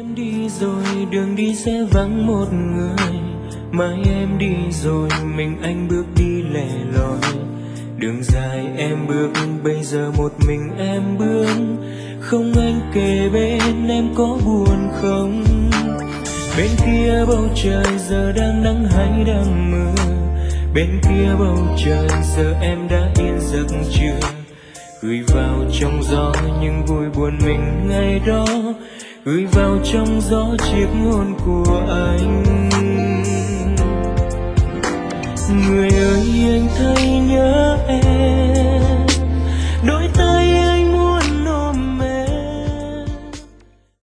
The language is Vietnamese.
Em đi rồi đường đi sẽ vắng một người, mai em đi rồi mình anh bước đi lẻ loi. Đường dài em bước bây giờ một mình em bước, không anh kề bên em có buồn không? Bên kia bầu trời giờ đang nắng hay đang mưa, bên kia bầu trời giờ em đã yên giấc chưa? Gửi vào trong gió những vui buồn mình ngày đó, gửi vào trong gió chiếc hôn của anh. Người ơi anh thấy